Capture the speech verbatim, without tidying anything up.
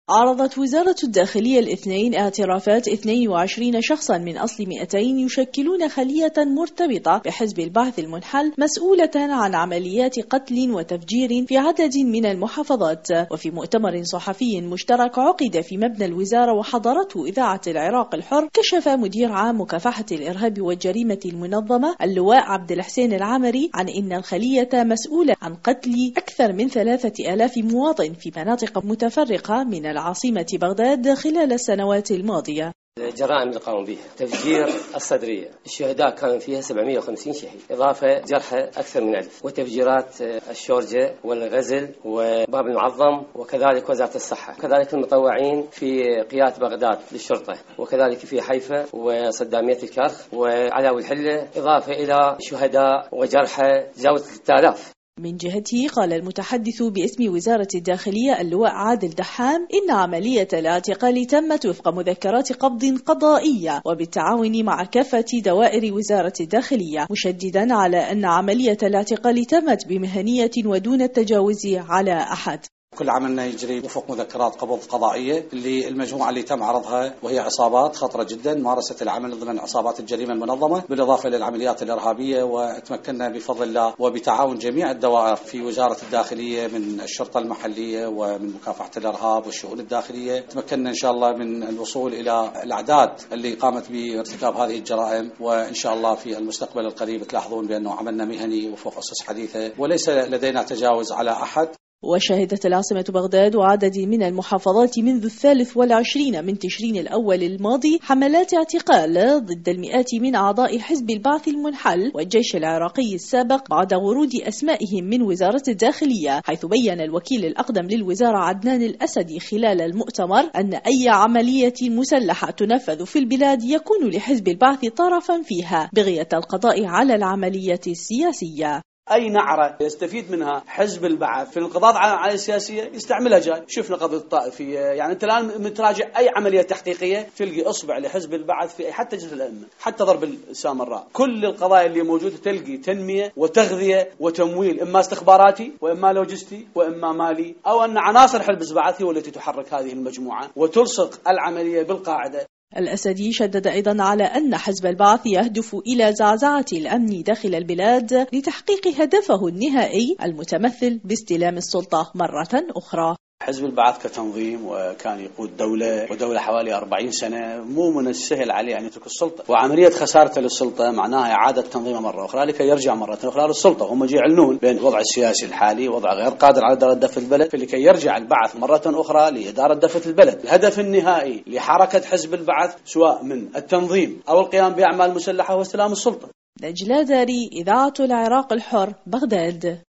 عرضت وزارة الداخلية الاثنين اعترافات اثنين وعشرين شخصا من أصل مئتين يشكلون خلية مرتبطة بحزب البعث المنحل مسؤولة عن عمليات قتل وتفجير في عدد من المحافظات. وفي مؤتمر صحفي مشترك عقد في مبنى الوزارة وحضرته إذاعة العراق الحر، كشف مدير عام مكافحة الإرهاب والجريمة المنظمة اللواء عبد الحسين العمري عن أن الخلية مسؤولة عن قتل أكثر من ثلاثة آلاف مواطن في مناطق متفرقة من العاصمة بغداد خلال السنوات الماضية. الجرائم اللي قاموا بها تفجير الصدرية، الشهداء كانوا فيها سبعمئة وخمسين شهيد، إضافة جرحى أكثر من ألف، وتفجيرات الشورجة والغزل وباب المعظم، وكذلك وزارة الصحة، وكذلك المطوعين في قيادة بغداد للشرطة، وكذلك في حيفا وصدامية الكرخ وعلاوي الحلة، إضافة إلى شهداء وجرحى جاوز ثلاثة آلاف. من جهته قال المتحدث باسم وزارة الداخلية اللواء عادل دحام إن عملية الاعتقال تمت وفق مذكرات قبض قضائية وبالتعاون مع كافة دوائر وزارة الداخلية، مشددا على أن عملية الاعتقال تمت بمهنية ودون التجاوز على أحد. كل عملنا يجري وفق مذكرات قبض قضائية للمجموعة اللي تم عرضها، وهي عصابات خطرة جدا مارست العمل ضمن عصابات الجريمة المنظمة بالإضافة للعمليات الإرهابية. وتمكنا بفضل الله وبتعاون جميع الدوائر في وزارة الداخلية من الشرطة المحلية ومن مكافحة الإرهاب والشؤون الداخلية، تمكنا إن شاء الله من الوصول إلى الأعداد اللي قامت بارتكاب هذه الجرائم. وإن شاء الله في المستقبل القريب تلاحظون بأنه عملنا مهني وفق أسس حديثة وليس لدينا تجاوز على أحد. وشهدت العاصمة بغداد وعدد من المحافظات منذ الثالث والعشرين من تشرين الأول الماضي حملات اعتقال ضد المئات من أعضاء حزب البعث المنحل والجيش العراقي السابق بعد ورود أسمائهم من وزارة الداخلية، حيث بين الوكيل الأقدم للوزارة عدنان الأسدي خلال المؤتمر أن أي عملية مسلحة تنفذ في البلاد يكون لحزب البعث طرفا فيها بغية القضاء على العملية السياسية. أي نعرة يستفيد منها حزب البعث في القضاء على العملية السياسية يستعملها جاي. شفنا قضية الطائفية، يعني أنت الآن متراجع أي عملية تحقيقية تلقي أصبع لحزب البعث في حتى جلسة الأئمة، حتى ضرب السامراء، كل القضايا اللي موجودة تلقي تنمية وتغذية وتمويل، إما استخباراتي وإما لوجستي وإما مالي، أو أن عناصر حزب البعث هي التي تحرك هذه المجموعة وتلصق العملية بالقاعدة. الأسدي شدد أيضا على أن حزب البعث يهدف إلى زعزعة الأمن داخل البلاد لتحقيق هدفه النهائي المتمثل باستلام السلطة مرة أخرى. حزب البعث كتنظيم وكان يقود دولة ودولة حوالي أربعين سنة، مو من السهل عليه أن يترك السلطة، وعملية خسارته للسلطة معناها إعادة تنظيمه مرة أخرى لكي يرجع مرة أخرى للسلطة. هم يعلنون بين الوضع السياسي الحالي وضع غير قادر على إدارة دفة البلد، لكي يرجع البعث مرة أخرى لإدارة دفة البلد. الهدف النهائي لحركة حزب البعث سواء من التنظيم أو القيام بأعمال مسلحة هو استلام السلطة. نجلاء داري، إذاعة العراق الحر، بغداد.